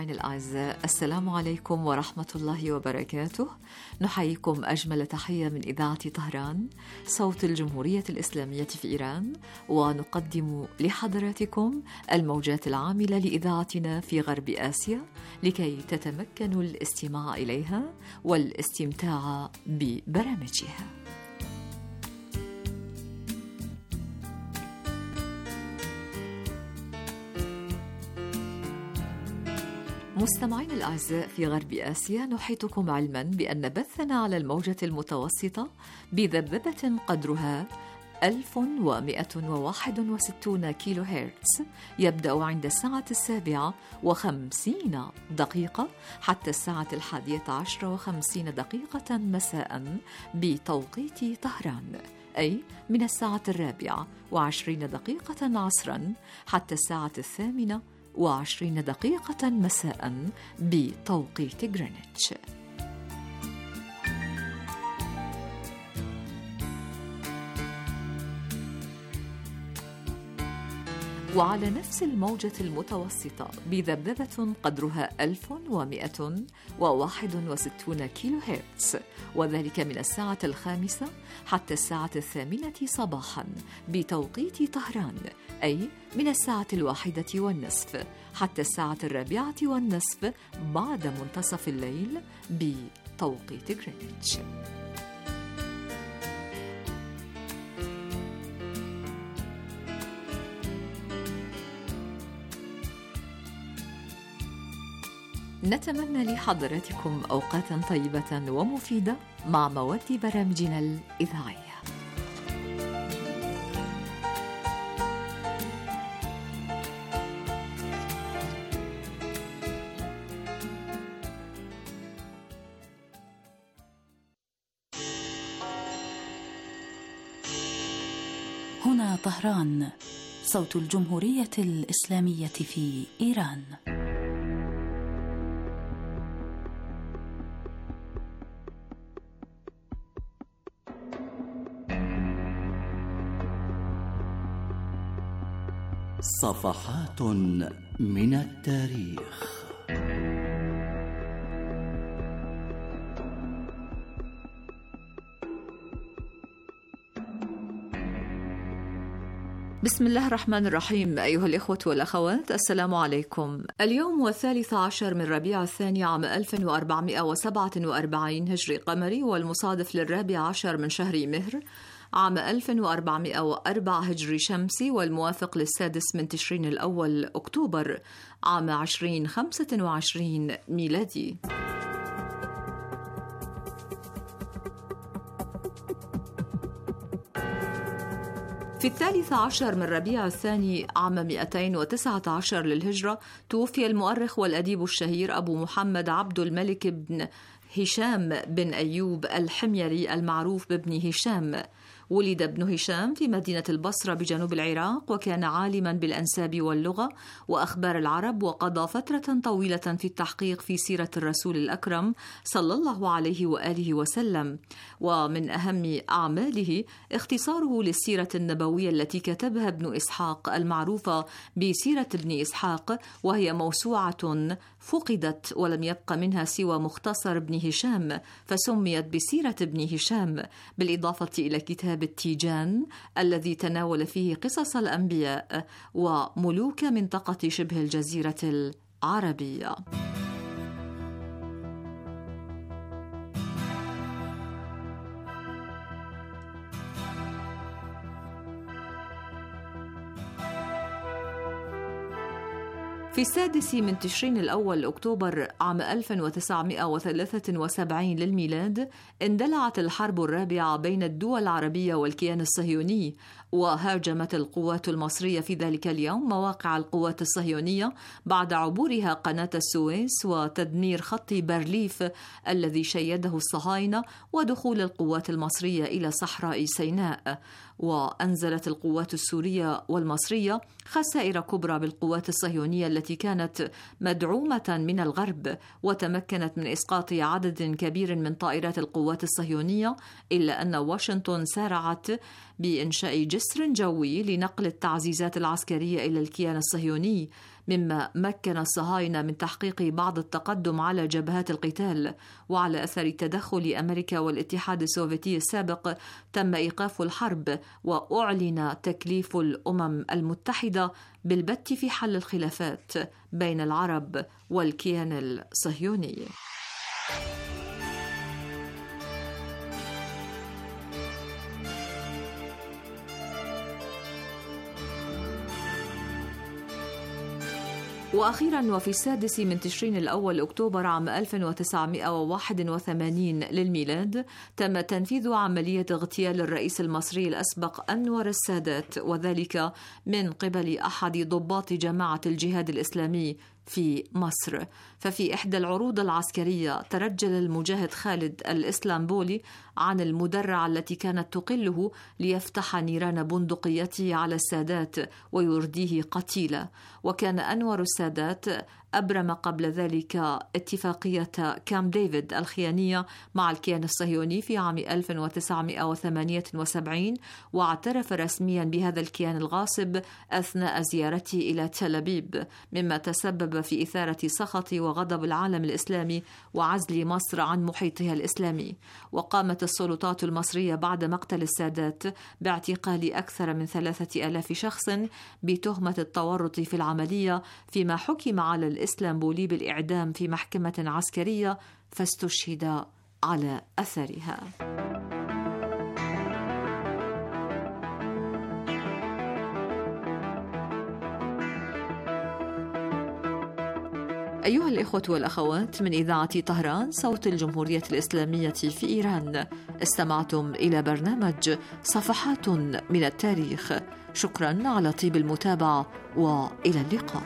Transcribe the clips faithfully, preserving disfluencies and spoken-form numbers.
الأعزاء، السلام عليكم ورحمة الله وبركاته. نحييكم أجمل تحية من إذاعة طهران صوت الجمهورية الإسلامية في إيران، ونقدم لحضراتكم الموجات العاملة لإذاعتنا في غرب آسيا لكي تتمكنوا الاستماع إليها والاستمتاع ببرامجها. مستمعين الأعزاء في غرب آسيا، نحيطكم علما بأن بثنا على الموجة المتوسطة بذبذبة قدرها ألف ومئة وواحد وستين كيلو هرتز يبدأ عند الساعة السابعة وخمسين دقيقة حتى الساعة الحادية عشر وخمسين دقيقة مساء بتوقيت طهران، أي من الساعة الرابعة وعشرين دقيقة عصرا حتى الساعة الثامنة وعشرين دقيقة مساء بتوقيت غرينتش. وعلى نفس الموجة المتوسطة بذبذبة قدرها ألف ومئة وواحد وستين كيلو هرتز، وذلك من الساعة الخامسة حتى الساعة الثامنة صباحا بتوقيت طهران، أي من الساعة الواحدة والنصف حتى الساعة الرابعة والنصف بعد منتصف الليل بتوقيت غرينتش. نتمنى لحضراتكم أوقاتا طيبة ومفيدة مع مواد برامجنا الإذاعية. هنا طهران، صوت الجمهورية الإسلامية في إيران. صفحات من التاريخ. بسم الله الرحمن الرحيم. أيها الإخوة والأخوات، السلام عليكم. اليوم والثالث عشر من ربيع الثاني عام ألف وأربعمائة وسبعة وأربعين هجري قمري، والمصادف للرابع عشر من شهر مهر عام ألف وأربعمائة وأربعة هجري شمسي، والموافق للسادس من تشرين الأول أكتوبر عام عشرين خمسة وعشرين ميلادي. في الثالث عشر من ربيع الثاني عام مئتين وتسعة عشر للهجرة توفي المؤرخ والأديب الشهير أبو محمد عبد الملك بن هشام بن أيوب الحميري المعروف بابن هشام. ولد ابن هشام في مدينة البصرة بجنوب العراق، وكان عالما بالأنساب واللغة وأخبار العرب، وقضى فترة طويلة في التحقيق في سيرة الرسول الأكرم صلى الله عليه وآله وسلم. ومن أهم أعماله اختصاره للسيرة النبوية التي كتبها ابن إسحاق المعروفة بسيرة ابن إسحاق، وهي موسوعة فقدت ولم يبق منها سوى مختصر ابن هشام، فسميت بسيرة ابن هشام، بالإضافة إلى كتاب التيجان الذي تناول فيه قصص الأنبياء وملوك منطقة شبه الجزيرة العربية. في السادس من تشرين الأول أكتوبر عام ألف وتسعمائة وثلاثة وسبعين للميلاد اندلعت الحرب الرابعة بين الدول العربية والكيان الصهيوني، وهاجمت القوات المصرية في ذلك اليوم مواقع القوات الصهيونية بعد عبورها قناة السويس وتدمير خط بارليف الذي شيده الصهاينة ودخول القوات المصرية إلى صحراء سيناء. وأنزلت القوات السورية والمصرية خسائر كبرى بالقوات الصهيونية التي كانت مدعومة من الغرب، وتمكنت من إسقاط عدد كبير من طائرات القوات الصهيونية، إلا أن واشنطن سارعت بإنشاء جسر جوي لنقل التعزيزات العسكرية إلى الكيان الصهيوني، مما مكن الصهاينة من تحقيق بعض التقدم على جبهات القتال. وعلى أثر تدخل أمريكا والاتحاد السوفيتي السابق تم إيقاف الحرب، وأعلن تكليف الأمم المتحدة بالبت في حل الخلافات بين العرب والكيان الصهيوني. وأخيرا وفي السادس من تشرين الأول أكتوبر عام ألف وتسعمائة وواحد وثمانين للميلاد تم تنفيذ عملية اغتيال الرئيس المصري الأسبق أنور السادات، وذلك من قبل أحد ضباط جماعة الجهاد الإسلامي في مصر. ففي إحدى العروض العسكرية ترجل المجاهد خالد الإسلامبولي عن المدرعة التي كانت تقله ليفتح نيران بندقيته على السادات ويرديه قتيلا. وكان أنور السادات أبرم قبل ذلك اتفاقية كامب ديفيد الخيانية مع الكيان الصهيوني في عام ألف وتسعمائة وثمانية وسبعين، واعترف رسميا بهذا الكيان الغاصب أثناء زيارته إلى تل أبيب، مما تسبب في إثارة سخط وغضب العالم الإسلامي وعزل مصر عن محيطها الإسلامي. وقامت السلطات المصرية بعد مقتل السادات باعتقال أكثر من ثلاثة آلاف شخص بتهمة التورط في العملية، فيما حكم على الإسلامبولي بالإعدام في محكمة عسكرية فاستشهد على أثرها. أيها الإخوة والأخوات، من إذاعة طهران صوت الجمهورية الإسلامية في إيران، استمعتم إلى برنامج صفحات من التاريخ. شكرا على طيب المتابعة، وإلى اللقاء.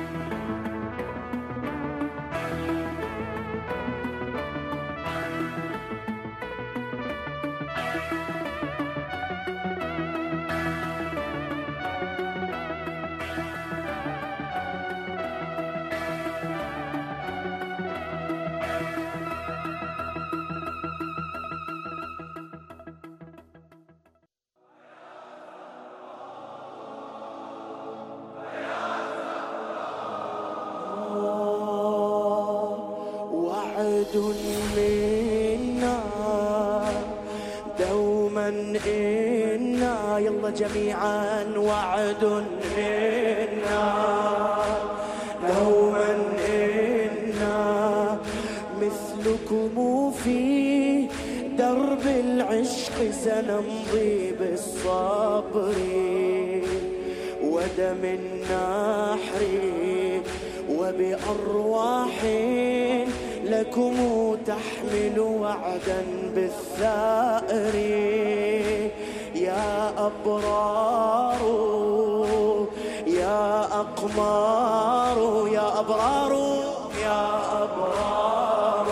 منا دوما إنا يلا جميعا وعد منا دوما إنا مثلكم في درب العشق سنمضي بالصبر ودم النحر وبأرواح لكم تحمل وعدا بالثأر يا أبرار يا أقمار يا أبرار يا أبرار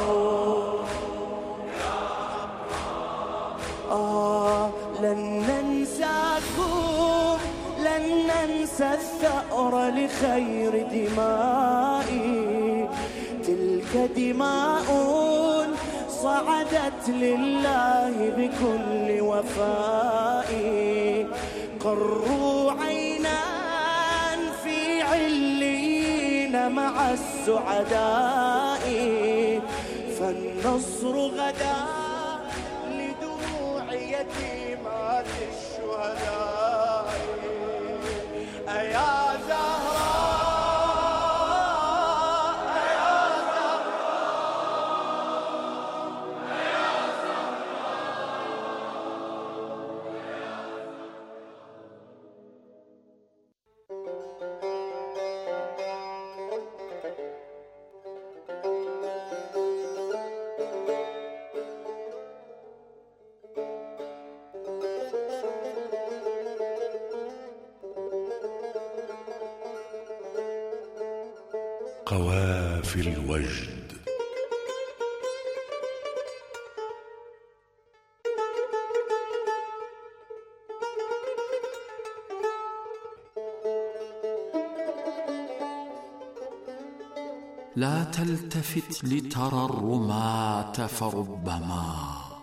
آه لن ننساكم لن ننسى الثأر لخير دمائي تلك دماء صعدت لله بكل وفاء قروا عينا في عليين مع السعداء فالنصر غدا لدموع يتيمات الشهداء أيا زهراء قوافي الوجد. لا تلتفت لترى الرماة فربما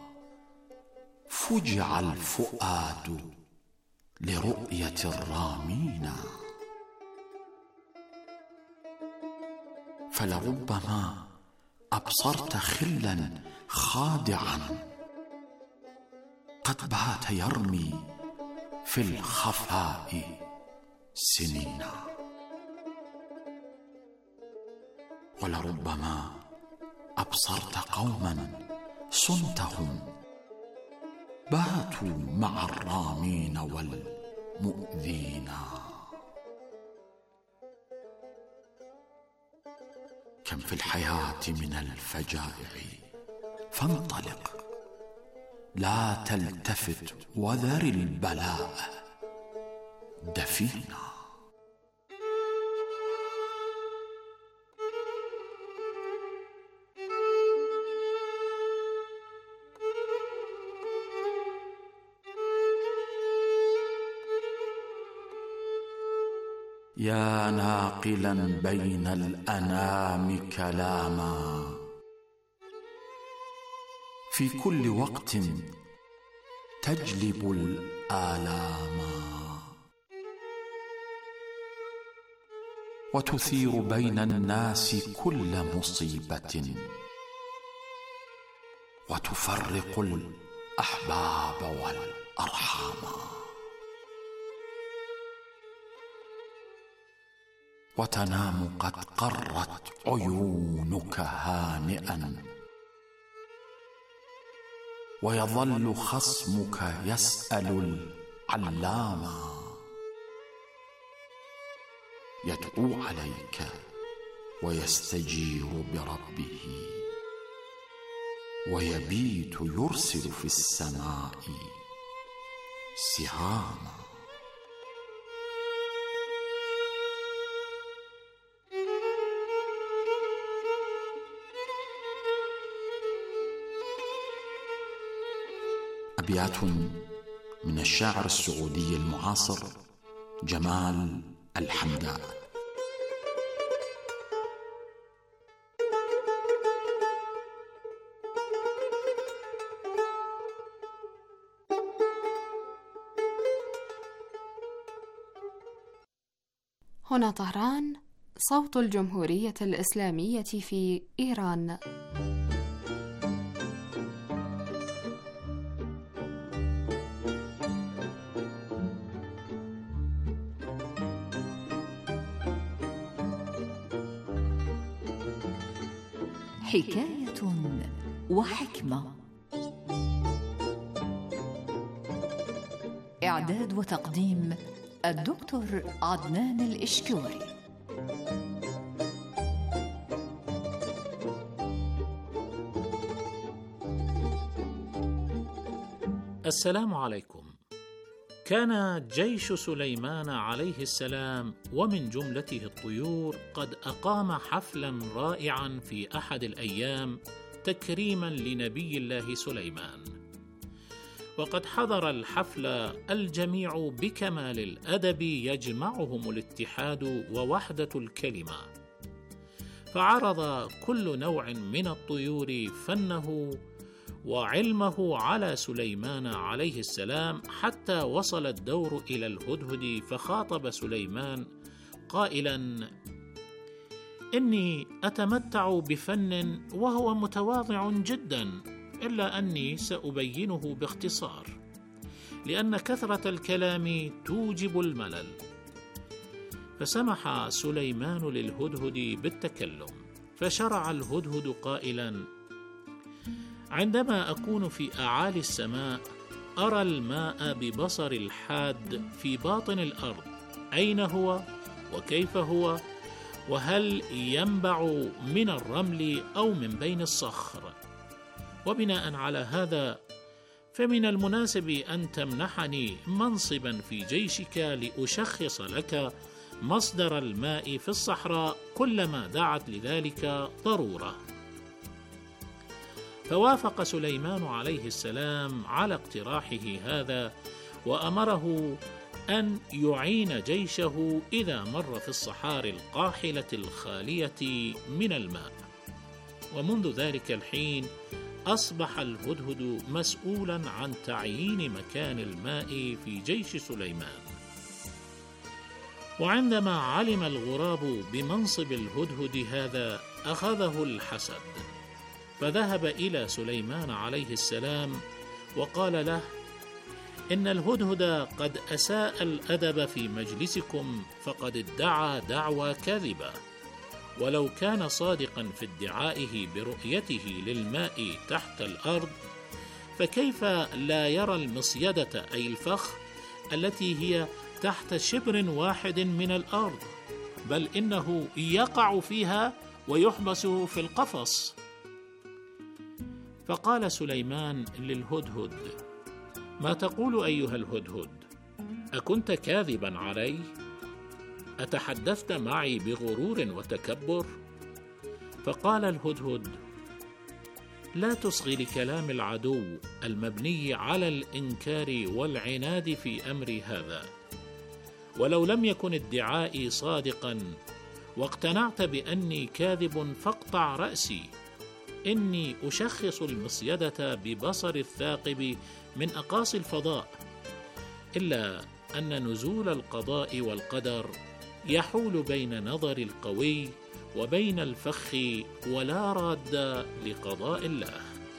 فجع الفؤاد لرؤية الرامين. فلربما أبصرت خلا خادعا قد بات يرمي في الخفاء سنينا، ولربما أبصرت قوما صنتهم باتوا مع الرامين والمؤذين. كم في الحياة من الفجائع فانطلق، لا تلتفت وذر البلاء دفينا. يا ناقلا بين الأنام كلاما، في كل وقت تجلب الآلام، وتثير بين الناس كل مصيبة، وتفرق الأحباب والأرحام، وتنام قد قرت عيونك هانئا، ويظل خصمك يسأل العلاما، يدعو عليك ويستجير بربه، ويبيت يرسل في السماء سهاما. أبيات من الشاعر السعودي المعاصر جمال الحمدان. هنا طهران، صوت الجمهورية الإسلامية في إيران. حكاية وحكمة. إعداد وتقديم الدكتور عدنان الإشكوري. السلام عليكم. كان جيش سليمان عليه السلام ومن جملته الطيور قد أقام حفلا رائعا في أحد الأيام تكريما لنبي الله سليمان، وقد حضر الحفل الجميع بكمال الأدب يجمعهم الاتحاد ووحدة الكلمة، فعرض كل نوع من الطيور فنه وعلمه على سليمان عليه السلام، حتى وصل الدور إلى الهدهد، فخاطب سليمان قائلا: إني أتمتع بفن وهو متواضع جدا، إلا أني سأبينه باختصار، لأن كثرة الكلام توجب الملل. فسمح سليمان للهدهد بالتكلم، فشرع الهدهد قائلا: عندما أكون في أعالي السماء أرى الماء ببصر الحاد في باطن الأرض، أين هو وكيف هو، وهل ينبع من الرمل أو من بين الصخر. وبناء على هذا فمن المناسب أن تمنحني منصبا في جيشك لأشخص لك مصدر الماء في الصحراء كلما دعت لذلك ضرورة. فوافق سليمان عليه السلام على اقتراحه هذا، وأمره أن يعين جيشه إذا مر في الصحاري القاحلة الخالية من الماء. ومنذ ذلك الحين أصبح الهدهد مسؤولا عن تعيين مكان الماء في جيش سليمان. وعندما علم الغراب بمنصب الهدهد هذا أخذه الحسد، فذهب إلى سليمان عليه السلام وقال له: إن الهدهد قد أساء الأدب في مجلسكم، فقد ادعى دعوى كاذبة، ولو كان صادقا في ادعائه برؤيته للماء تحت الأرض، فكيف لا يرى المصيدة أي الفخ التي هي تحت شبر واحد من الأرض، بل إنه يقع فيها ويحبس في القفص. فقال سليمان للهدهد: ما تقول أيها الهدهد؟ أكنت كاذبا علي؟ أتحدثت معي بغرور وتكبر؟ فقال الهدهد: لا تصغي لكلام العدو المبني على الإنكار والعناد في أمري هذا، ولو لم يكن ادعائي صادقا واقتنعت بأني كاذب فاقطع رأسي، إني أشخص المصيدة ببصر الثاقب من أقاصي الفضاء، إلا أن نزول القضاء والقدر يحول بين نظر القوي وبين الفخ، ولا راد لقضاء الله.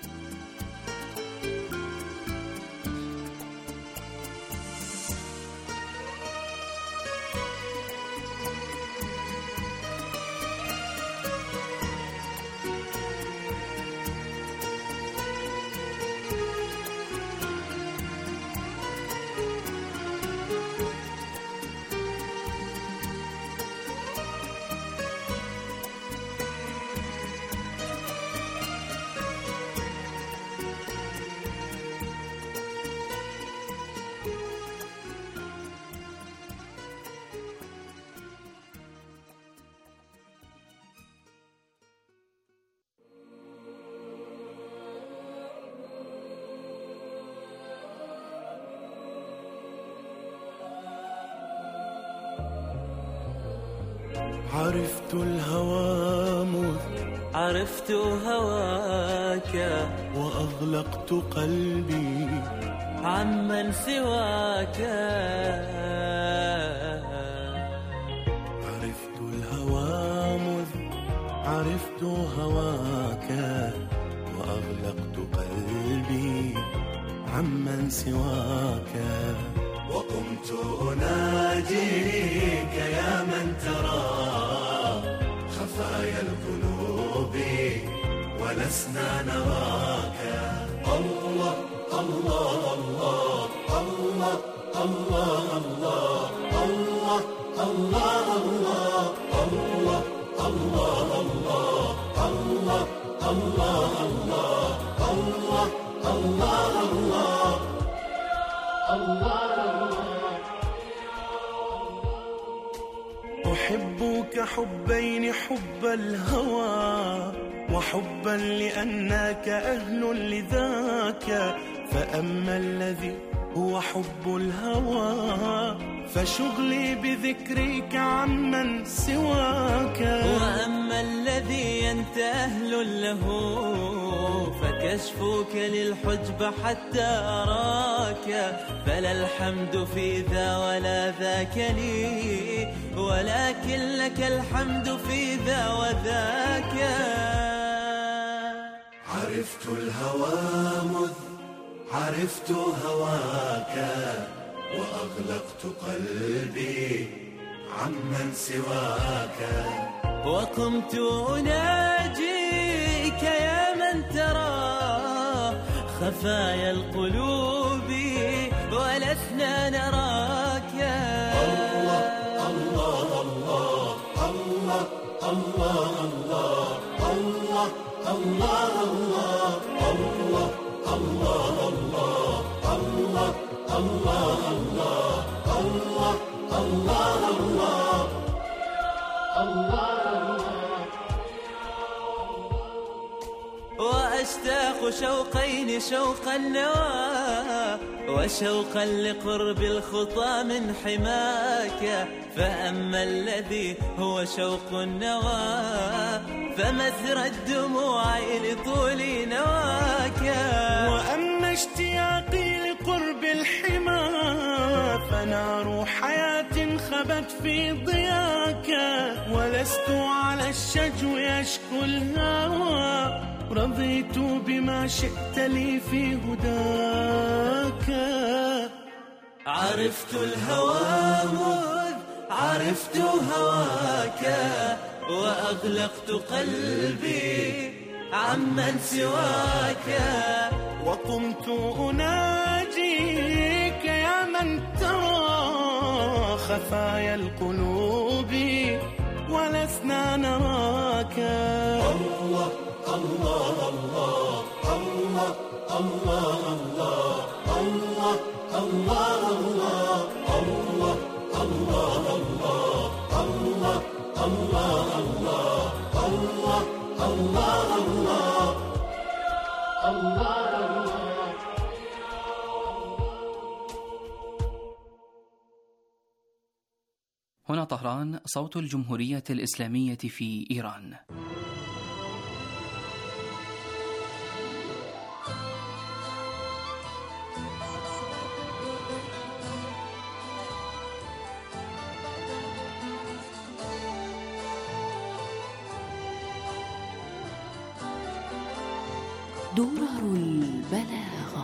عرفت الهوى مذ عرفت هواك، وأغلقت قلبي عمن سواك. عرفت الهوى مذ عرفت هواك، وأغلقت قلبي عمن سواك. وقمت أناجيك يا من ترى خفايا القلوب ولسنا نراك. الله الله الله الله الله الله الله الله الله الله الله الله الله الله الله الله الله. أحبك حبين، حب الهوى وحبا لأنك أهل لذاك. فأما الذي هو حب الهوى فشغلي بذكرك عمن سواك. وأما الذي أنت أهل له فكشفك للحجب حتى أراك. فلا الحمد في ذا ولا ذاك لي، ولكن لك الحمد في ذا وذاك. عرفت الهوى مذ عرفت هواك، وأغلقت قلبي عمن سواك. وقمت أناجيك يا من ترى خفايا القلوب ولسنا نراك. الله الله الله الله الله الله الله الله الله الله الله الله الله الله الله الله الله. وأشتاق شوقين، شوق النوى وشوقا لقرب الخطى من حماك. فأما الذي هو شوق النوى فمثرى الدموع لطول نواك. وأما اشتياقي لقرب الحمى فنار حياة ذابت في ضياك، ولست على الشجو يشكو الهوى، رضيت بما شئت لي في هداك. عرفت الهوى مذ عرفت هواك، وأغلقت قلبي عمن سواك، وقمت أناجيك يا من ترى خفايا القلوب ولسنا نراك. الله الله الله الله الله الله الله الله الله الله الله الله الله الله الله الله. هنا طهران، صوت الجمهورية الإسلامية في إيران. درر البلاغة.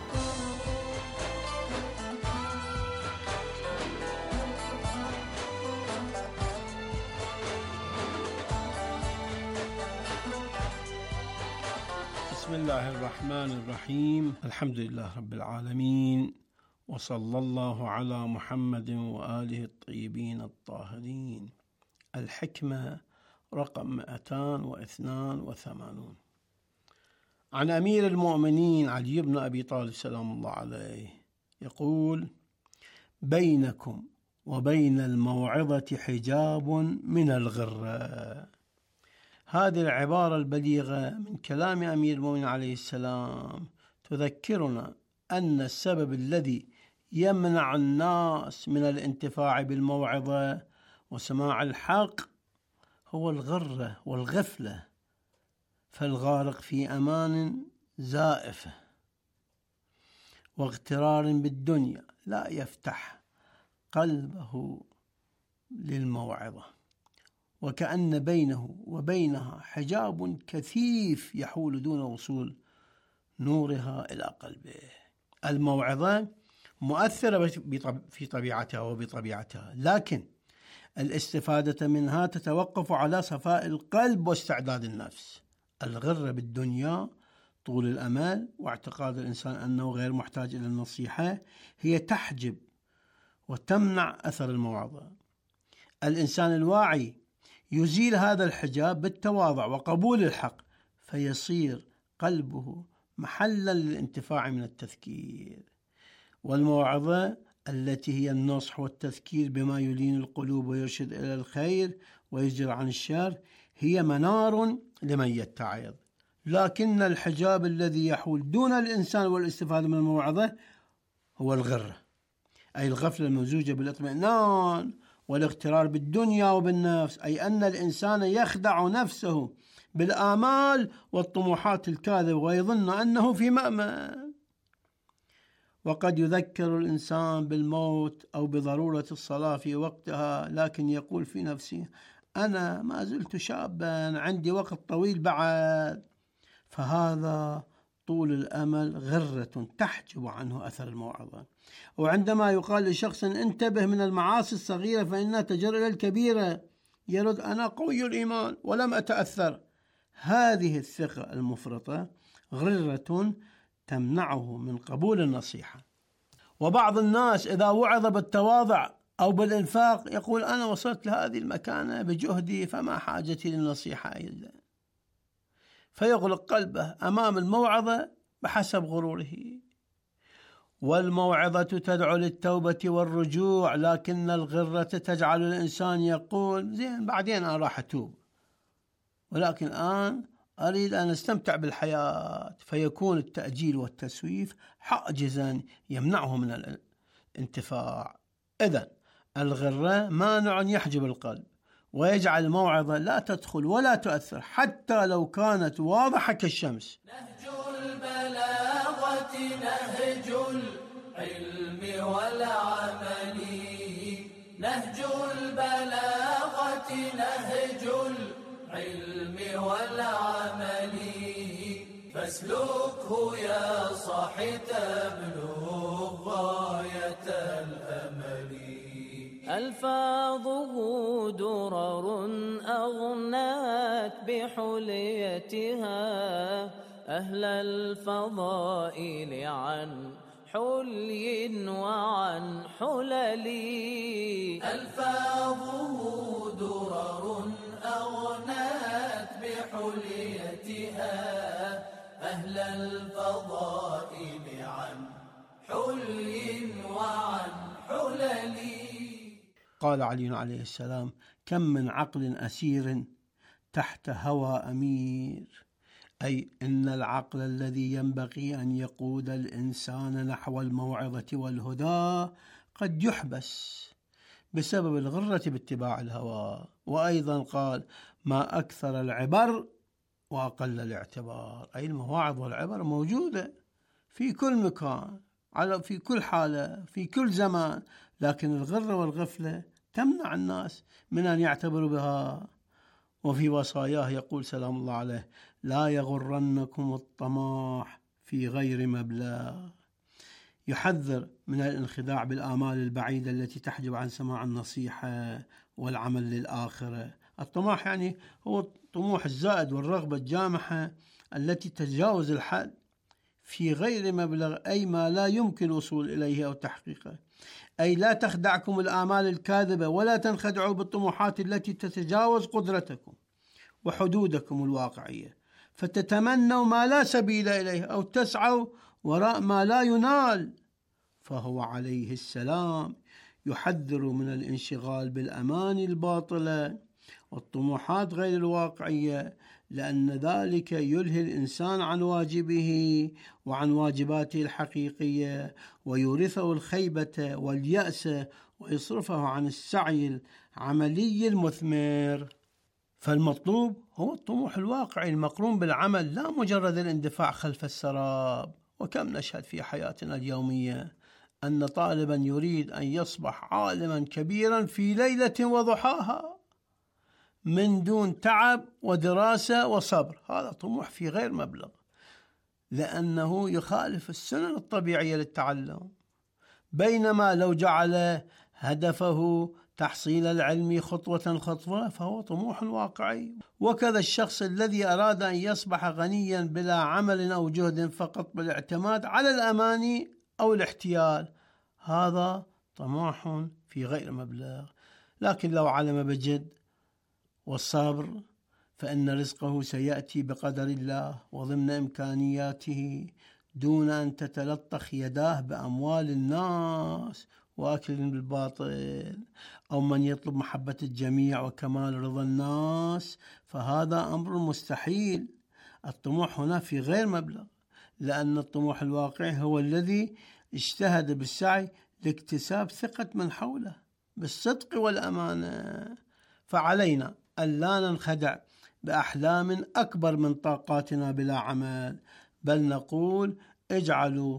بسم الله الرحمن الرحيم، الحمد لله رب العالمين، وصلى الله على محمد وآله الطيبين الطاهرين. الحكمة رقم مئتين واثنان وثمانون. عن أمير المؤمنين علي بن أبي طالب سلام الله عليه يقول: بينكم وبين الموعظة حجاب من الغرة. هذه العبارة البليغة من كلام أمير المؤمنين عليه السلام تذكرنا أن السبب الذي يمنع الناس من الانتفاع بالموعظة وسماع الحق هو الغرة والغفلة، فالغارق في أمان زائفة واغترار بالدنيا لا يفتح قلبه للموعظة، وكأن بينه وبينها حجاب كثيف يحول دون وصول نورها إلى قلبه. الموعظة مؤثرة في طبيعتها وبطبيعتها، لكن الاستفادة منها تتوقف على صفاء القلب واستعداد النفس. الغرة بالدنيا، طول الأمل، واعتقاد الإنسان أنه غير محتاج إلى النصيحة هي تحجب وتمنع أثر الموعظة. الإنسان الواعي يزيل هذا الحجاب بالتواضع وقبول الحق، فيصير قلبه محلا للانتفاع من التذكير. والموعظة التي هي النصح والتذكير بما يلين القلوب ويرشد إلى الخير ويزجر عن الشر هي منار لمن يتعظ. لكن الحجاب الذي يحول دون الإنسان والاستفادة من الموعظة هو الغرة، أي الغفلة الممزوجة بالاطمئنان والاغترار بالدنيا وبالنفس، أي أن الإنسان يخدع نفسه بالآمال والطموحات الكاذبة ويظن أنه في مأمن. وقد يذكر الإنسان بالموت أو بضرورة الصلاة في وقتها، لكن يقول في نفسه: أنا ما زلت شابا، عندي وقت طويل بعد. فهذا طول الأمل غرة تحجب عنه أثر الموعظة. وعندما يقال لشخص: انتبه من المعاصي الصغيرة فإنها تجر إلى الكبيرة، يرد: أنا قوي الإيمان ولم أتأثر. هذه الثقة المفرطة غرة تمنعه من قبول النصيحة. وبعض الناس إذا وعظ بالتواضع أو بالإنفاق يقول: أنا وصلت لهذه المكانة بجهدي فما حاجتي للنصيحة إلا، فيغلق قلبه أمام الموعظة بحسب غروره. والموعظة تدعو للتوبة والرجوع، لكن الغرة تجعل الإنسان يقول: زين بعدين أنا راح أتوب، ولكن الآن أريد أن أستمتع بالحياة، فيكون التأجيل والتسويف حاجزا يمنعه من الانتفاع. إذن الغرة مانع يحجب القلب ويجعل الموعظة لا تدخل ولا تؤثر حتى لو كانت واضحة كالشمس. نهج البلاغة نهج العلم والعمل، نهج البلاغة نهج العلم والعمل فاسلكه يا صاحي تبلغ غاية الأمل. ألفاظه درر أغنات بحليتها أهل الفضائل عن حلي وعن حلل. ألفاظه درر أغنات بحليتها أهل الفضائل عن حلي وعن حلل. قال علي عليه السلام: كم من عقل أسير تحت هوى أمير، أي إن العقل الذي ينبغي أن يقود الإنسان نحو الموعظة والهدى قد يحبس بسبب الغرة باتباع الهوى. وأيضا قال: ما أكثر العبر وأقل الاعتبار، أي المواعظ والعبر موجودة في كل مكان، على في كل حالة، في كل زمان، لكن الغرة والغفلة تمنع الناس من أن يعتبروا بها. وفي وصاياه يقول سلام الله عليه: لا يغرنكم الطماح في غير مبلغ. يحذر من الانخداع بالآمال البعيدة التي تحجب عن سماع النصيحة والعمل للآخرة. الطماح يعني هو الطموح الزائد والرغبة الجامحة التي تتجاوز الحد في غير مبلغ، أي ما لا يمكن الوصول إليه أو تحقيقه. أي لا تخدعكم الآمال الكاذبة ولا تنخدعوا بالطموحات التي تتجاوز قدرتكم وحدودكم الواقعية، فتتمنوا ما لا سبيل إليه أو تسعوا وراء ما لا ينال. فهو عليه السلام يحذر من الانشغال بالأماني الباطلة والطموحات غير الواقعية، لأن ذلك يلهي الإنسان عن واجبه وعن واجباته الحقيقية، ويورثه الخيبة واليأس، ويصرفه عن السعي العملي المثمر. فالمطلوب هو الطموح الواقعي المقرون بالعمل، لا مجرد الاندفاع خلف السراب. وكم نشهد في حياتنا اليومية أن طالبا يريد أن يصبح عالما كبيرا في ليلة وضحاها من دون تعب ودراسة وصبر. هذا طموح في غير مبلغ، لأنه يخالف السنن الطبيعية للتعلم. بينما لو جعل هدفه تحصيل العلم خطوة خطوة فهو طموح واقعي. وكذا الشخص الذي أراد أن يصبح غنيا بلا عمل أو جهد، فقط بالاعتماد على الأماني أو الاحتيال، هذا طموح في غير مبلغ. لكن لو علم بجد والصبر فإن رزقه سيأتي بقدر الله وضمن إمكانياته، دون أن تتلطخ يداه بأموال الناس وأكل بالباطل، أو من يطلب محبة الجميع وكمال رضا الناس، فهذا أمر مستحيل. الطموح هنا في غير مبلغ، لأن الطموح الواقعي هو الذي اجتهد بالسعي لاكتساب ثقة من حوله بالصدق والأمانة. فعلينا أن لا ننخدع بأحلام أكبر من طاقاتنا بلا عمل، بل نقول: اجعلوا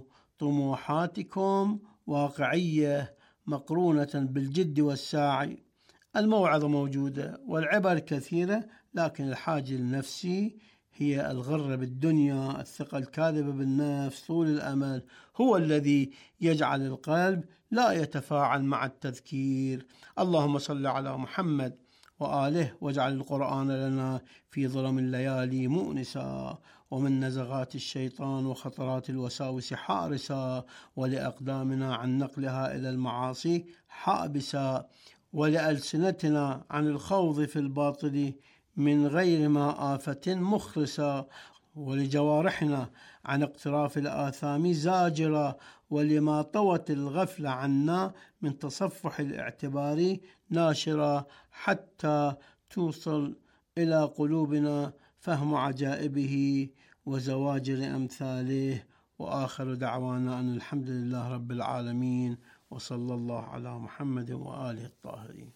طموحاتكم واقعية مقرونة بالجد والسعي. الموعظة موجودة والعبر كثيرة، لكن الحاجة النفسي هي الغرة بالدنيا، الثقة الكاذبة بالنفس، طول الأمل، هو الذي يجعل القلب لا يتفاعل مع التذكير. اللهم صل على محمد وآله، واجعل القرآن لنا في ظلم الليالي مؤنسا، ومن نزغات الشيطان وخطرات الوساوس حارسا، ولأقدامنا عن نقلها إلى المعاصي حابسا، ولألسنتنا عن الخوض في الباطل من غير ما آفة مخرسا، ولجوارحنا عن اقتراف الآثام زاجرا، ولما طوت الغفل عنا من تصفح الاعتبار ناشرا، حتى توصل إلى قلوبنا فهم عجائبه وزواجر أمثاله. وآخر دعوانا أن الحمد لله رب العالمين، وصلى الله على محمد وآله الطاهرين.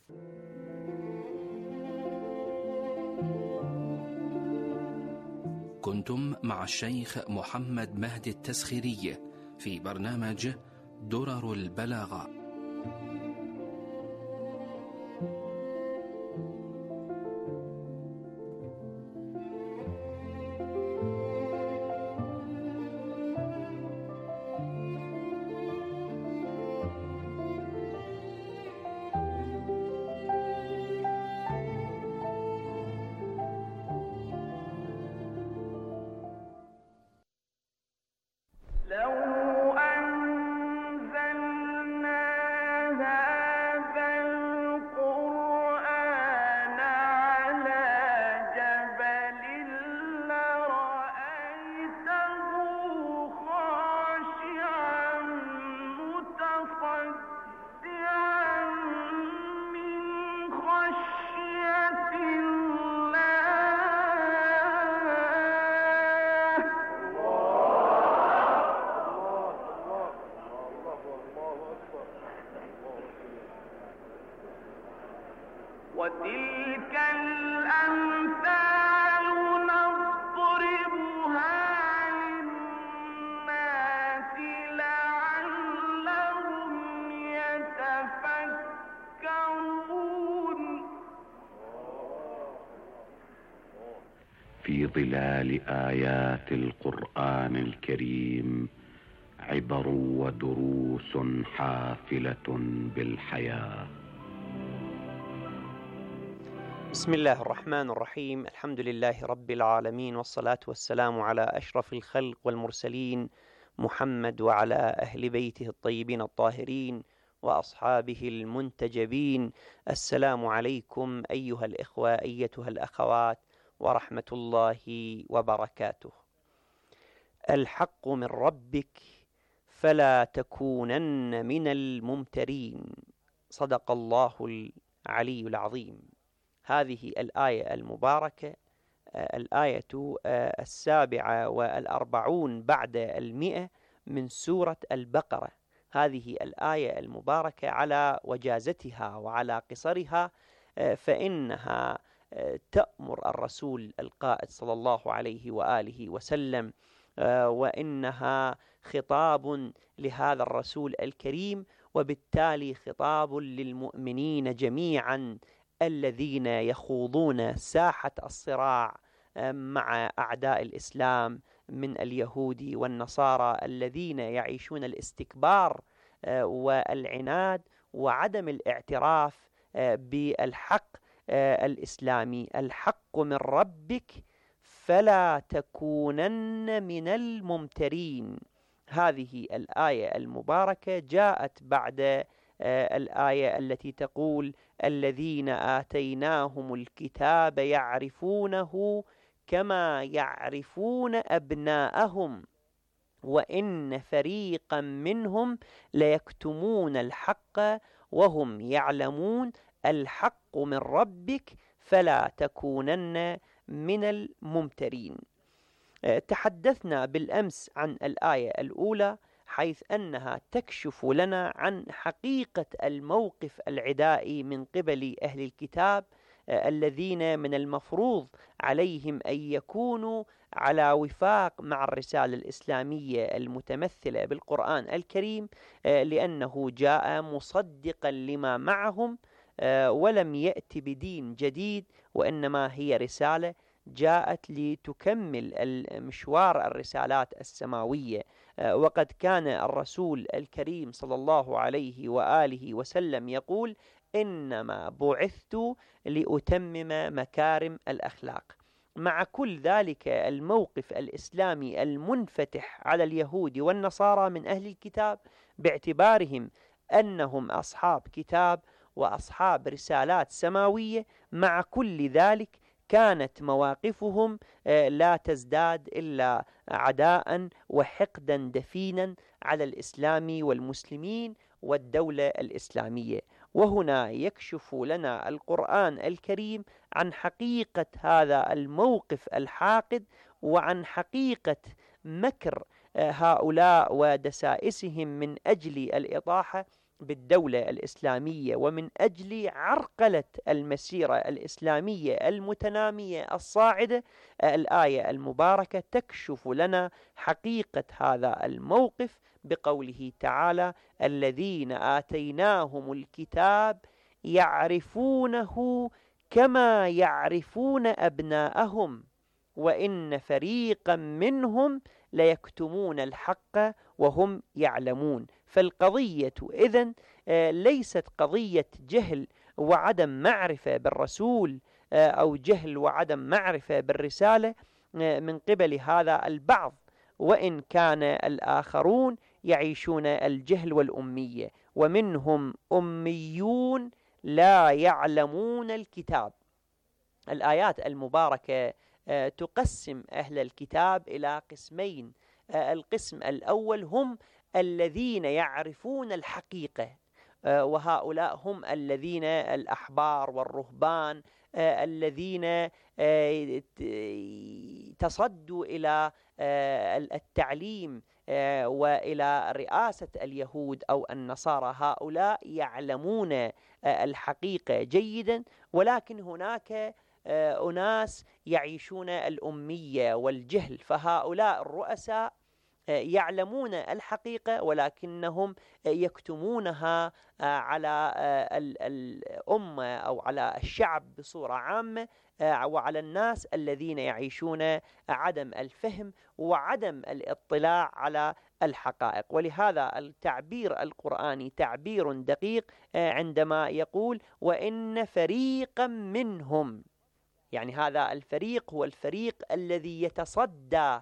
كنتم مع الشيخ محمد مهدي التسخيري في برنامج درر البلاغة. ظلال آيات القرآن الكريم عبر ودروس حافلة بالحياة. بسم الله الرحمن الرحيم. الحمد لله رب العالمين، والصلاة والسلام على أشرف الخلق والمرسلين محمد وعلى أهل بيته الطيبين الطاهرين وأصحابه المنتجبين. السلام عليكم أيها الإخوة أيتها الأخوات ورحمة الله وبركاته. الحق من ربك فلا تكونن من الممترين. صدق الله العلي العظيم. هذه الآية المباركة الآية السابعة والأربعون بعد المئة من سورة البقرة. هذه الآية المباركة على وجازتها وعلى قصرها فإنها تأمر الرسول القائد صلى الله عليه وآله وسلم، وإنها خطاب لهذا الرسول الكريم، وبالتالي خطاب للمؤمنين جميعا الذين يخوضون ساحة الصراع مع أعداء الإسلام من اليهود والنصارى الذين يعيشون الاستكبار والعناد وعدم الاعتراف بالحق الإسلامي. الحق من ربك فلا تكونن من الممترين. هذه الآية المباركة جاءت بعد الآية التي تقول الذين آتيناهم الكتاب يعرفونه كما يعرفون أبناءهم وإن فريقا منهم ليكتمون الحق وهم يعلمون. الحق من ربك فلا تكونن من الممترين. تحدثنا بالأمس عن الآية الأولى حيث أنها تكشف لنا عن حقيقة الموقف العدائي من قبل أهل الكتاب الذين من المفروض عليهم أن يكونوا على وفاق مع الرسالة الإسلامية المتمثلة بالقرآن الكريم، لأنه جاء مصدقا لما معهم ولم يأتي بدين جديد، وإنما هي رسالة جاءت لتكمل المشوار الرسالات السماوية. وقد كان الرسول الكريم صلى الله عليه وآله وسلم يقول إنما بعثت لأتمم مكارم الأخلاق. مع كل ذلك الموقف الإسلامي المنفتح على اليهود والنصارى من أهل الكتاب باعتبارهم أنهم أصحاب كتاب وأصحاب رسالات سماوية، مع كل ذلك كانت مواقفهم لا تزداد إلا عداء وحقدا دفينا على الإسلام والمسلمين والدولة الإسلامية. وهنا يكشف لنا القرآن الكريم عن حقيقة هذا الموقف الحاقد وعن حقيقة مكر هؤلاء ودسائسهم من أجل الإطاحة بالدولة الإسلامية ومن أجل عرقلة المسيرة الإسلامية المتنامية الصاعدة. الآية المباركة تكشف لنا حقيقة هذا الموقف بقوله تعالى الذين آتيناهم الكتاب يعرفونه كما يعرفون أبناءهم وإن فريقا منهم ليكتمون الحق وهم يعلمون. فالقضية إذن ليست قضية جهل وعدم معرفة بالرسول أو جهل وعدم معرفة بالرسالة من قبل هذا البعض، وإن كان الآخرون يعيشون الجهل والأمية، ومنهم أميون لا يعلمون الكتاب. الآيات المباركة تقسم أهل الكتاب إلى قسمين. القسم الأول هم الذين يعرفون الحقيقة، وهؤلاء هم الذين الأحبار والرهبان الذين تصدوا إلى التعليم وإلى رئاسة اليهود أو النصارى. هؤلاء يعلمون الحقيقة جيدا، ولكن هناك أناس يعيشون الأمية والجهل، فهؤلاء الرؤساء يعلمون الحقيقة ولكنهم يكتمونها على الأمة أو على الشعب بصورة عامة وعلى الناس الذين يعيشون عدم الفهم وعدم الاطلاع على الحقائق. ولهذا التعبير القرآني تعبير دقيق عندما يقول وإن فريقا منهم، يعني هذا الفريق هو الفريق الذي يتصدى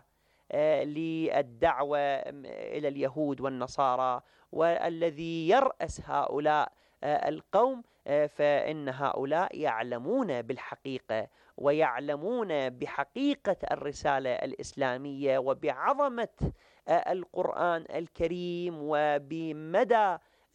للدعوة إلى اليهود والنصارى والذي يرأس هؤلاء القوم، فإن هؤلاء يعلمون بالحقيقة ويعلمون بحقيقة الرسالة الإسلامية وبعظمة القرآن الكريم وبمدى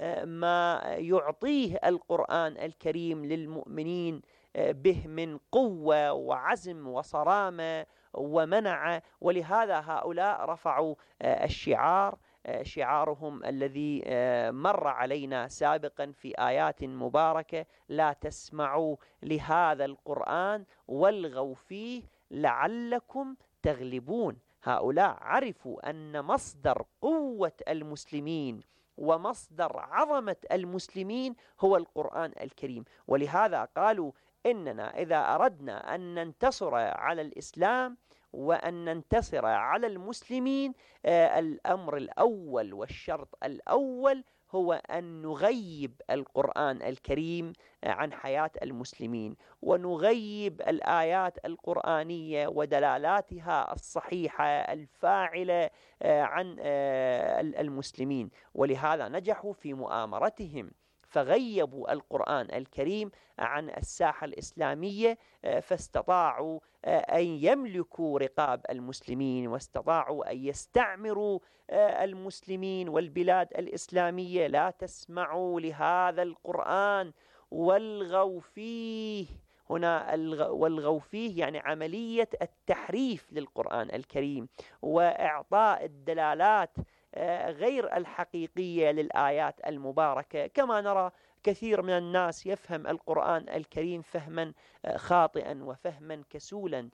ما يعطيه القرآن الكريم للمؤمنين به من قوة وعزم وصرامة ومنع. ولهذا هؤلاء رفعوا الشعار شعارهم الذي مر علينا سابقا في آيات مباركة: لا تسمعوا لهذا القرآن والغوا فيه لعلكم تغلبون. هؤلاء عرفوا أن مصدر قوة المسلمين ومصدر عظمة المسلمين هو القرآن الكريم، ولهذا قالوا إننا إذا أردنا أن ننتصر على الإسلام وأن ننتصر على المسلمين آه الأمر الأول والشرط الأول هو أن نغيب القرآن الكريم عن حياة المسلمين ونغيب الآيات القرآنية ودلالاتها الصحيحة الفاعلة آه عن آه المسلمين. ولهذا نجحوا في مؤامرتهم فغيبوا القرآن الكريم عن الساحة الإسلامية، فاستطاعوا أن يملكوا رقاب المسلمين واستطاعوا أن يستعمروا المسلمين والبلاد الإسلامية. لا تسمعوا لهذا القرآن والغوا فيه. هنا والغوا فيه يعني عملية التحريف للقرآن الكريم وإعطاء الدلالات غير الحقيقية للآيات المباركة. كما نرى كثير من الناس يفهم القرآن الكريم فهما خاطئا وفهما كسولا،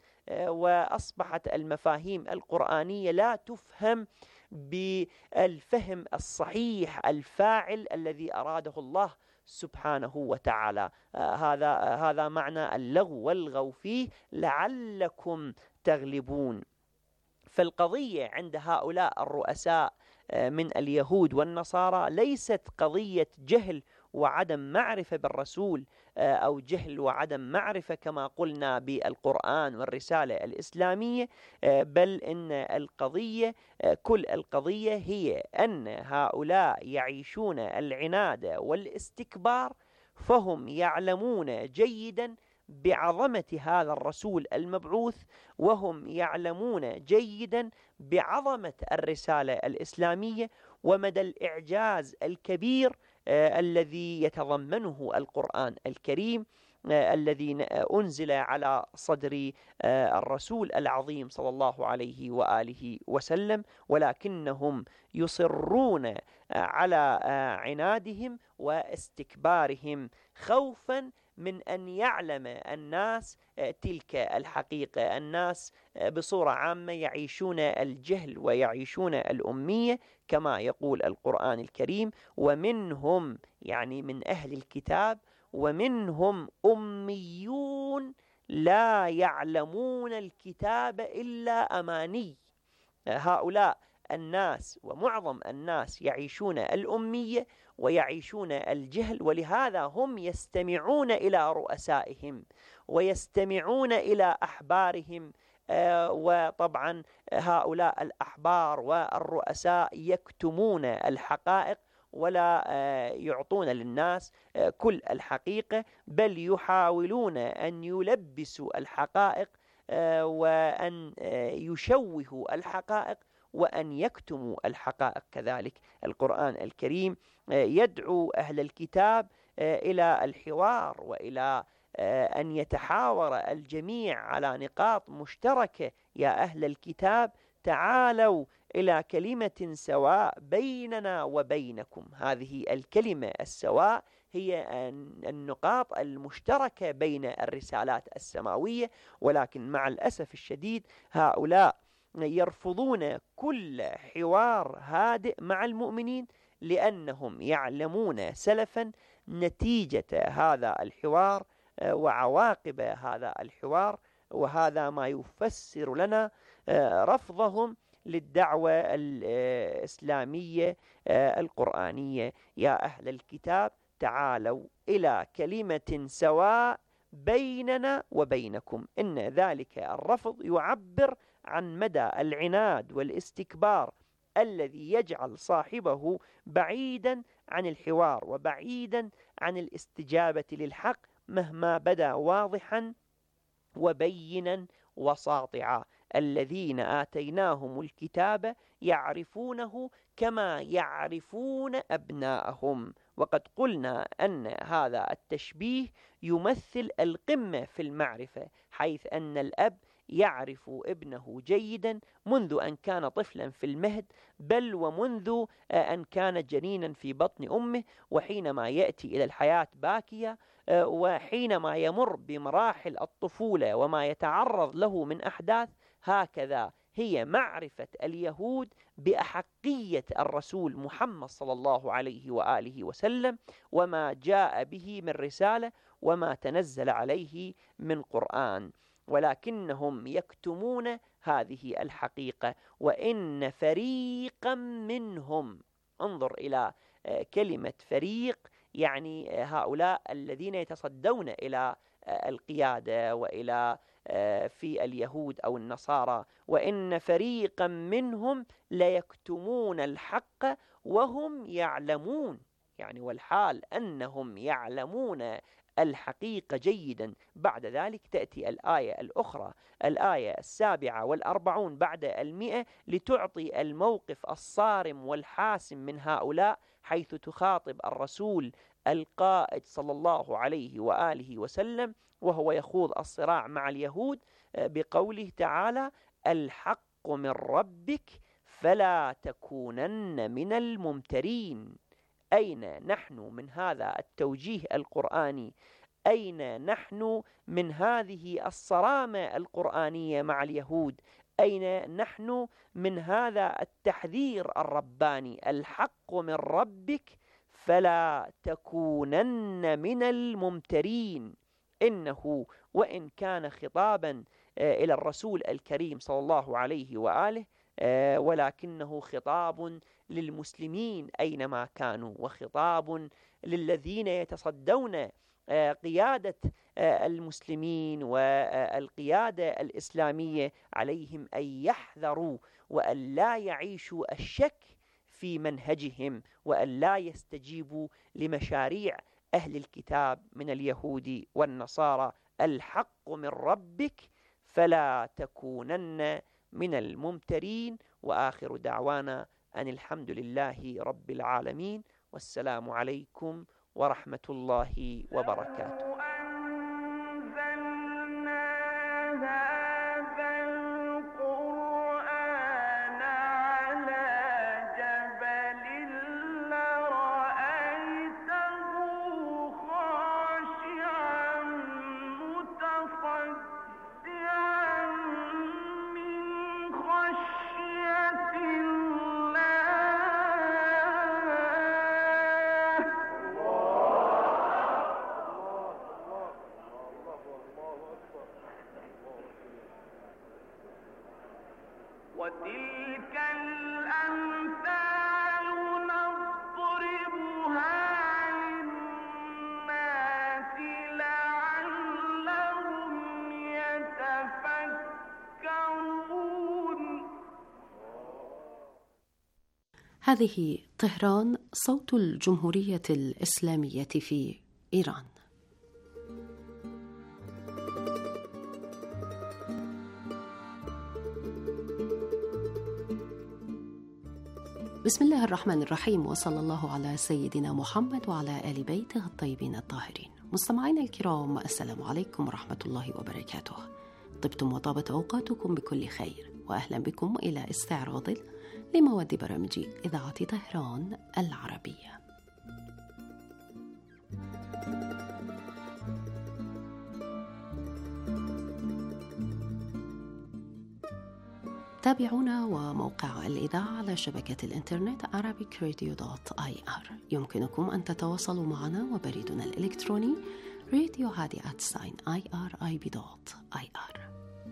وأصبحت المفاهيم القرآنية لا تفهم بالفهم الصحيح الفاعل الذي أراده الله سبحانه وتعالى. هذا هذا معنى اللغو والغوا فيه لعلكم تغلبون. فالقضية عند هؤلاء الرؤساء من اليهود والنصارى ليست قضية جهل وعدم معرفة بالرسول أو جهل وعدم معرفة كما قلنا بالقرآن والرسالة الإسلامية، بل إن القضية كل القضية هي أن هؤلاء يعيشون العناد والاستكبار، فهم يعلمون جيدا بعظمة هذا الرسول المبعوث، وهم يعلمون جيدا بعظمة الرسالة الإسلامية ومدى الإعجاز الكبير آه الذي يتضمنه القرآن الكريم آه الذي أنزل على صدر آه الرسول العظيم صلى الله عليه وآله وسلم، ولكنهم يصرون آه على آه عنادهم واستكبارهم خوفا من أن يعلم الناس تلك الحقيقة. الناس بصورة عامة يعيشون الجهل ويعيشون الأمية كما يقول القرآن الكريم: ومنهم يعني من أهل الكتاب ومنهم أميون لا يعلمون الكتاب إلا أماني. هؤلاء الناس ومعظم الناس يعيشون الأمية ويعيشون الجهل، ولهذا هم يستمعون إلى رؤسائهم ويستمعون إلى أحبارهم، آه وطبعا هؤلاء الأحبار والرؤساء يكتمون الحقائق ولا آه يعطون للناس آه كل الحقيقة، بل يحاولون أن يلبسوا الحقائق آه وأن آه يشوهوا الحقائق وأن يكتموا الحقائق كذلك. القرآن الكريم يدعو أهل الكتاب إلى الحوار وإلى أن يتحاور الجميع على نقاط مشتركة. يا أهل الكتاب تعالوا إلى كلمة سواء بيننا وبينكم. هذه الكلمة السواء هي النقاط المشتركة بين الرسالات السماوية، ولكن مع الأسف الشديد هؤلاء يرفضون كل حوار هادئ مع المؤمنين، لأنهم يعلمون سلفا نتيجة هذا الحوار وعواقب هذا الحوار، وهذا ما يفسر لنا رفضهم للدعوة الإسلامية القرآنية. يا أهل الكتاب تعالوا إلى كلمة سواء بيننا وبينكم. إن ذلك الرفض يعبر عن مدى العناد والاستكبار الذي يجعل صاحبه بعيدا عن الحوار وبعيدا عن الاستجابة للحق مهما بدا واضحا وبينا وساطعا. الذين آتيناهم الكتاب يعرفونه كما يعرفون أبناءهم. وقد قلنا أن هذا التشبيه يمثل القمة في المعرفة، حيث أن الأب يعرف ابنه جيدا منذ أن كان طفلا في المهد، بل ومنذ أن كان جنينا في بطن أمه، وحينما يأتي إلى الحياة باكية، وحينما يمر بمراحل الطفولة وما يتعرض له من أحداث. هكذا هي معرفة اليهود بأحقية الرسول محمد صلى الله عليه وآله وسلم وما جاء به من رسالة وما تنزل عليه من قرآن، ولكنهم يكتمون هذه الحقيقة. وإن فريقا منهم، انظر إلى كلمة فريق، يعني هؤلاء الذين يتصدون إلى القيادة وإلى في اليهود أو النصارى، وإن فريقا منهم ليكتمون الحق وهم يعلمون، يعني والحال أنهم يعلمون الحقيقة جيدا. بعد ذلك تأتي الآية الأخرى، الآية السابعة والأربعون بعد المئة، لتعطي الموقف الصارم والحاسم من هؤلاء، حيث تخاطب الرسول القائد صلى الله عليه وآله وسلم وهو يخوض الصراع مع اليهود بقوله تعالى: الحق من ربك فلا تكونن من الممترين. أين نحن من هذا التوجيه القرآني؟ أين نحن من هذه الصرامة القرآنية مع اليهود؟ أين نحن من هذا التحذير الرباني؟ الحق من ربك فلا تكونن من الممترين. إنه وإن كان خطابا إلى الرسول الكريم صلى الله عليه وآله، ولكنه خطاب للمسلمين أينما كانوا، وخطاب للذين يتصدون قيادة المسلمين والقيادة الإسلامية. عليهم أن يحذروا وأن لا يعيشوا الشك في منهجهم، وأن لا يستجيبوا لمشاريع أهل الكتاب من اليهود والنصارى. الحق من ربك فلا تكونن من الممترين. وآخر دعوانا أن الحمد لله رب العالمين، والسلام عليكم ورحمة الله وبركاته. هذه طهران، صوت الجمهورية الإسلامية في إيران. بسم الله الرحمن الرحيم، وصلى الله على سيدنا محمد وعلى آل بيته الطيبين الطاهرين. مستمعينا الكرام، السلام عليكم ورحمة الله وبركاته. طبتم وطابت أوقاتكم بكل خير، وأهلا بكم إلى استعراض لمواد برامج إذاعة طهران العربية. تابعونا وموقع الإذاعة على شبكة الإنترنت arabic radio dot i r. يمكنكم أن تتواصلوا معنا وبريدنا الإلكتروني radio hadi at sign irib dot i r.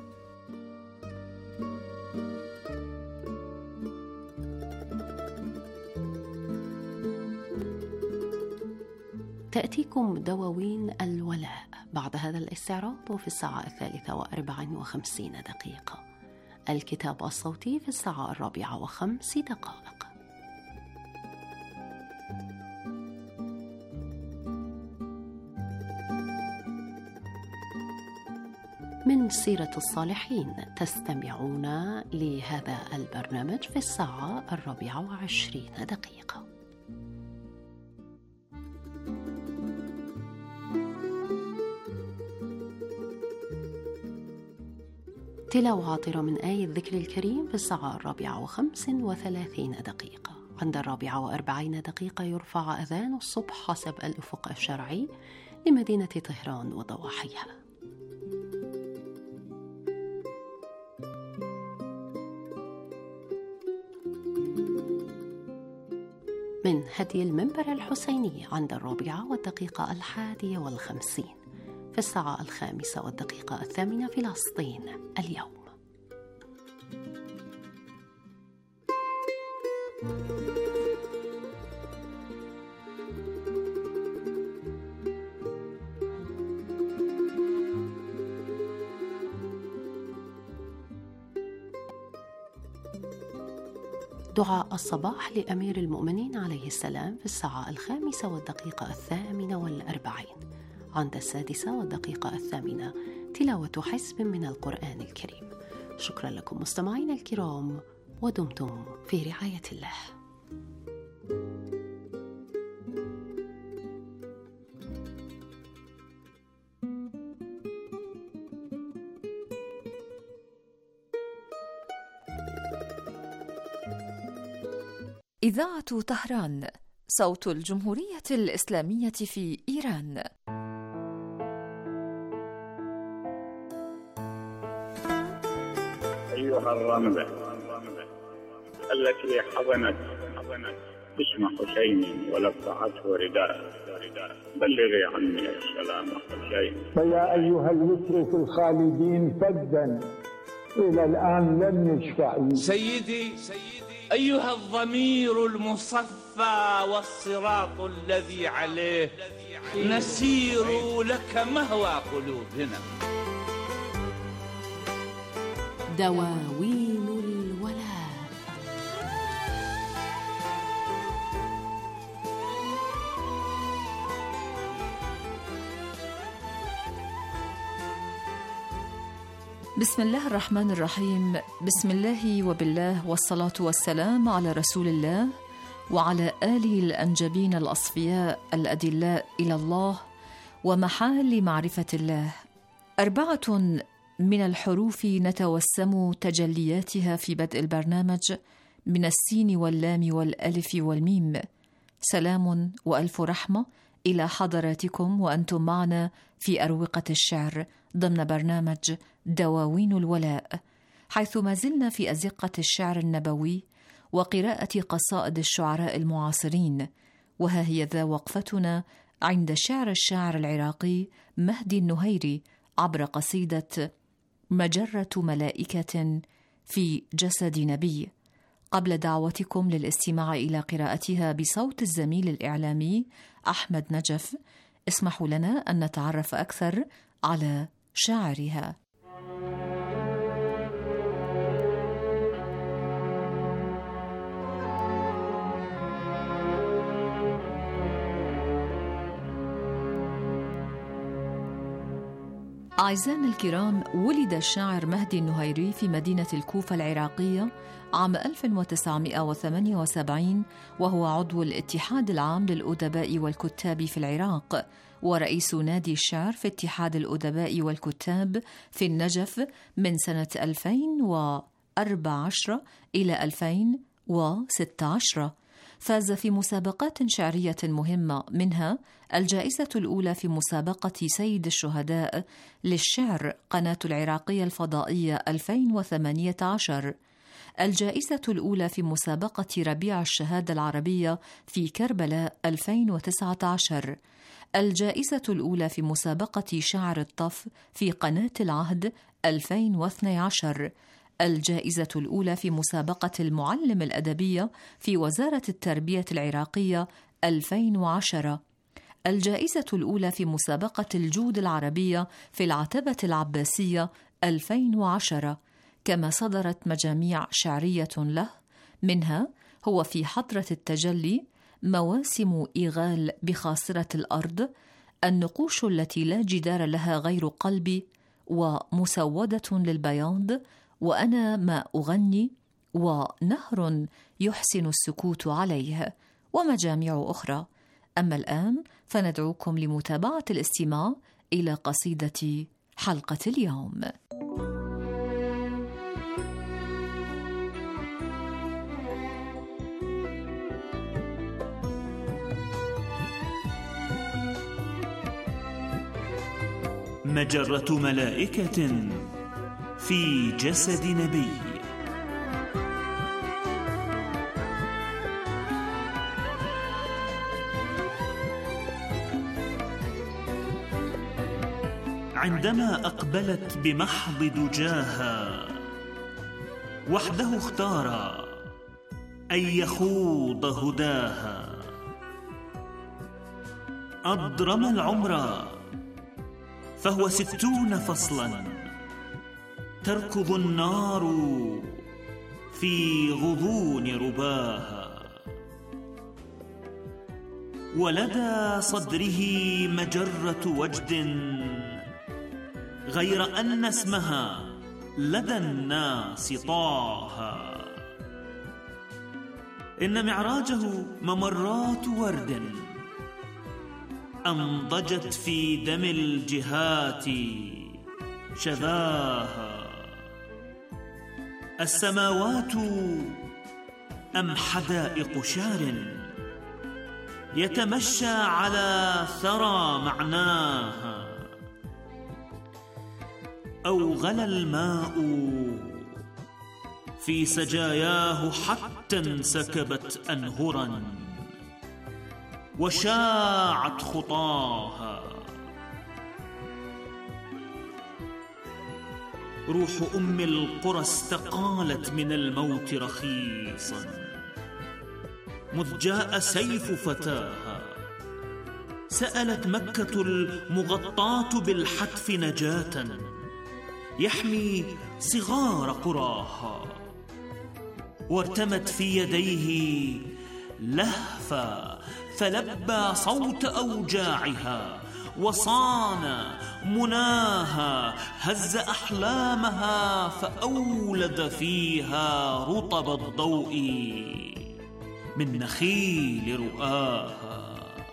تأتيكم دواوين الولاء بعد هذا الاستعراض وفي الساعة الثالثة وأربع وخمسين دقيقة. الكتاب الصوتي في الساعة الرابعة وخمس دقائق. من سيرة الصالحين تستمعون لهذا البرنامج في الساعة الرابعة وعشرين دقيقة. تلاوة عطرة من آية الذكر الكريم في الساعة الرابعة وخمس وثلاثين دقيقة. عند الرابعة وأربعين دقيقة يرفع أذان الصبح حسب الأفق الشرعي لمدينة طهران وضواحيها. من هدي المنبر الحسيني عند الرابعة والدقيقة الحادية والخمسين في الساعة الخامسة والدقيقة الثامنة فلسطين اليوم. دعاء الصباح لأمير المؤمنين عليه السلام في الساعة الخامسة والدقيقة الثامنة والأربعين. عند السادسة والدقيقة الثامنة تلاوة حزب من القرآن الكريم. شكرا لكم مستمعين الكرام ودمتم في رعاية الله. إذاعة طهران، صوت الجمهورية الإسلامية في إيران. أيها الرملة التي حضنت اسم حسين ولفعته رداء، بلغي عني السلام حسين. فيا أيها الوتر في الخالدين فدا إلى الآن لم يشفع. سيدي أيها الضمير المصفى والصراط الذي عليه نسير لك مهوى قلوبنا. دواوين الولاء. بسم الله الرحمن الرحيم. بسم الله وبالله والصلاة والسلام على رسول الله وعلى آله الأنجبين الأصفياء الأدلاء إلى الله ومحال معرفة الله. أربعة من الحروف نتوسم تجلياتها في بدء البرنامج من السين واللام والألف والميم. سلام وألف رحمة إلى حضراتكم وأنتم معنا في أروقة الشعر ضمن برنامج دواوين الولاء، حيث ما زلنا في أزقة الشعر النبوي وقراءة قصائد الشعراء المعاصرين. وها هي ذا وقفتنا عند شعر الشاعر العراقي مهدي النهيري عبر قصيدة مجرة ملائكة في جسد نبي. قبل دعوتكم للاستماع إلى قراءتها بصوت الزميل الإعلامي أحمد نجف، اسمحوا لنا أن نتعرف أكثر على شاعرها. أعزائنا الكرام، ولد الشاعر مهدي النهيري في مدينة الكوفة العراقية عام ألف وتسعمائة وثمانية وسبعين، وهو عضو الاتحاد العام للأدباء والكتاب في العراق ورئيس نادي الشعر في اتحاد الأدباء والكتاب في النجف من سنة ألفين وأربعة عشر إلى ألفين وستة عشر. فاز في مسابقات شعرية مهمة، منها الجائزة الأولى في مسابقة سيد الشهداء للشعر قناة العراقية الفضائية ألفين وثمانية عشر، الجائزة الأولى في مسابقة ربيع الشهادة العربية في كربلاء ألفين وتسعة عشر، الجائزة الأولى في مسابقة شعر الطف في قناة العهد ألفين واثني عشر، الجائزة الأولى في مسابقة المعلم الأدبية في وزارة التربية العراقية ألفين وعشرة، الجائزة الأولى في مسابقة الجود العربية في العتبة العباسية ألفين وعشرة، كما صدرت مجاميع شعرية له، منها هو في حضرة التجلي، مواسم إيغال بخاصرة الأرض، النقوش التي لا جدار لها غير قلبي، ومسودة للبياض، وأنا ما أغني، ونهر يحسن السكوت عليه، ومجاميع أخرى. أما الآن فندعوكم لمتابعة الاستماع إلى قصيدة حلقة اليوم. مجرة ملائكة في جسد نبي. عندما أقبلت بمحض دجاها وحده اختار أن يخوض هداها، أضرم العمر فهو ستون فصلا، تركض النار في غضون رباها، ولدى صدره مجرة وجد، غير أن اسمها لدى الناس طه. إن معراجه ممرات ورد أنضجت في دم الجهات شذاها، السماوات أم حدائق شعر يتمشى على ثرى معناها، أو غلى الماء في سجاياه حتى انسكبت أنهرا وشاعت خطاها. روح أم القرى استقالت من الموت رخيصا، مذ جاء سيف فتاها. سألت مكة المغطاة بالحتف نجاة يحمي صغار قراها، وارتمت في يديه لهفا فلبى صوت أوجاعها، وصان مناها هز أحلامها، فأولد فيها رطب الضوء من نخيل رؤاها.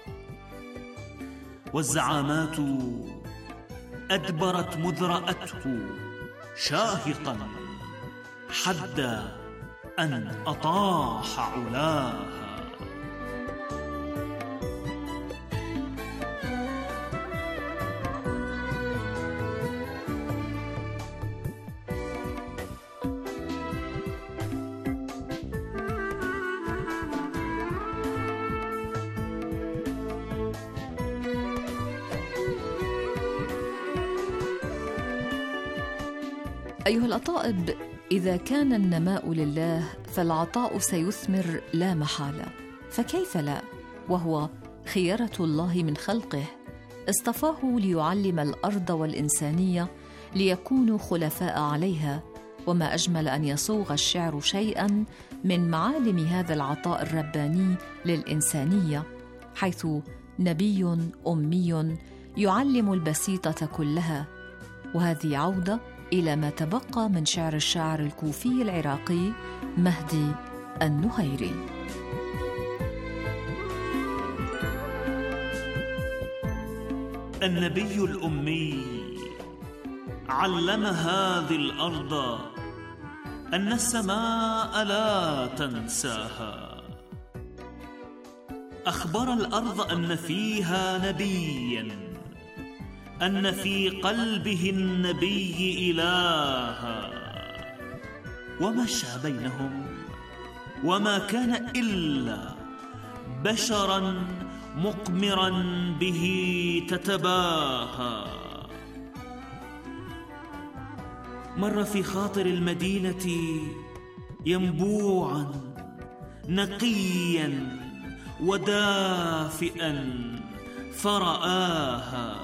والزعامات أدبرت مذ رأته شاهقا حد أن أطاح علاها. أيها الأطائب، إذا كان النماء لله فالعطاء سيثمر لا محالة، فكيف لا وهو خيرة الله من خلقه، اصطفاه ليعلم الأرض والإنسانية ليكونوا خلفاء عليها. وما أجمل أن يصوغ الشعر شيئا من معالم هذا العطاء الرباني للإنسانية، حيث نبي أمي يعلم البسيطة كلها. وهذه عودة إلى ما تبقى من شعر الشاعر الكوفي العراقي مهدي النهيري. النبي الأمي علم هذه الأرض أن السماء لا تنساها، أخبر الأرض أن فيها نبيا، أن في قلبه النبي إلها، ومشى بينهم، وما كان إلا بشرا مقمرا به تتباهى. مر في خاطر المدينة ينبوعا نقيا ودافئا فرآها،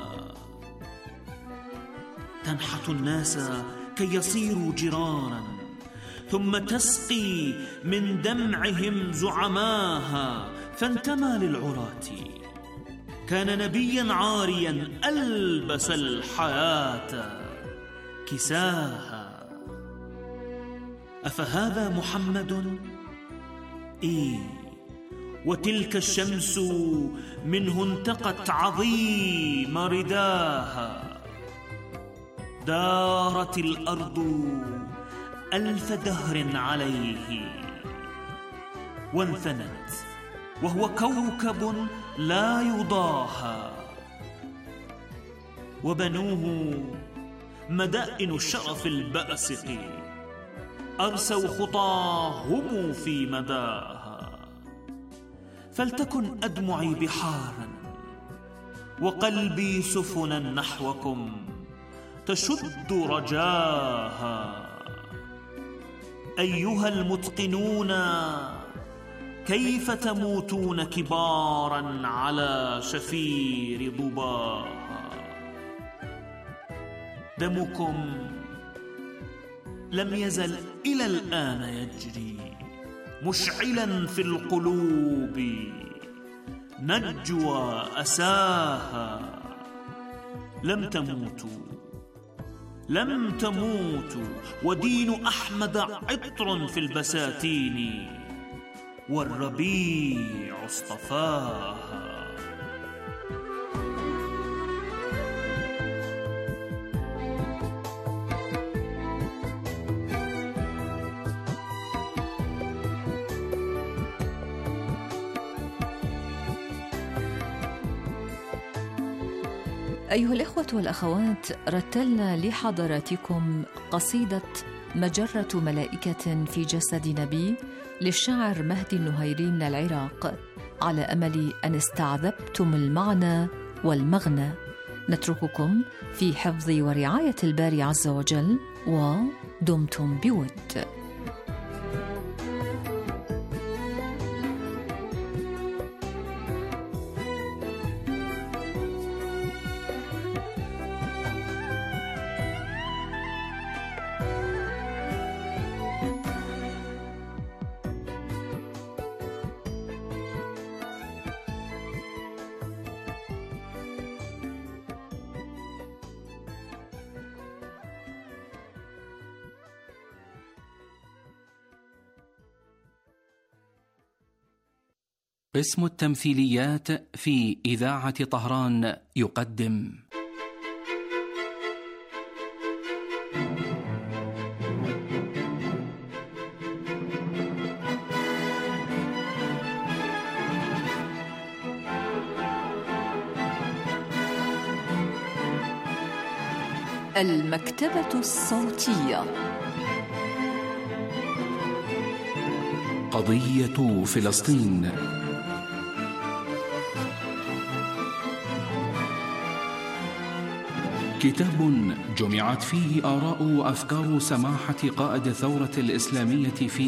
تنحت الناس كي يصيروا جيرانا، ثم تسقي من دمعهم زعماها، فانتمى للعراة. كان نبيا عاريا ألبس الحياة كساها. أفهذا محمد؟ إيه، وتلك الشمس منه انتقت عظيم رداها. دارت الأرض ألف دهر عليه، وانثنت وهو كوكب لا يضاهى. وبنوه مدائن الشرف الباسق، أرسوا خطاهم في مداها. فلتكن أدمعي بحارا وقلبي سفنا نحوكم تشد رجاها. أيها المتقنون كيف تموتون كبارا على شفير ضباها. دمكم لم يزل إلى الآن يجري مشعلا في القلوب نجوى أساها. لم تموتوا لم تموتوا ودين أحمد عطر في البساتين، والربيع اصطفاها. أيها الإخوة والأخوات، رتلنا لحضراتكم قصيدة مجرة ملائكة في جسد نبي للشاعر مهدي النهيري من العراق، على أمل أن استعذبتم المعنى والمغنى. نترككم في حفظ ورعاية الباري عز وجل، ودمتم بود. قسم التمثيليات في إذاعة طهران يقدم المكتبة الصوتية. قضية فلسطين. كتاب جمعت فيه آراء وأفكار سماحة قائد الثورة الإسلامية في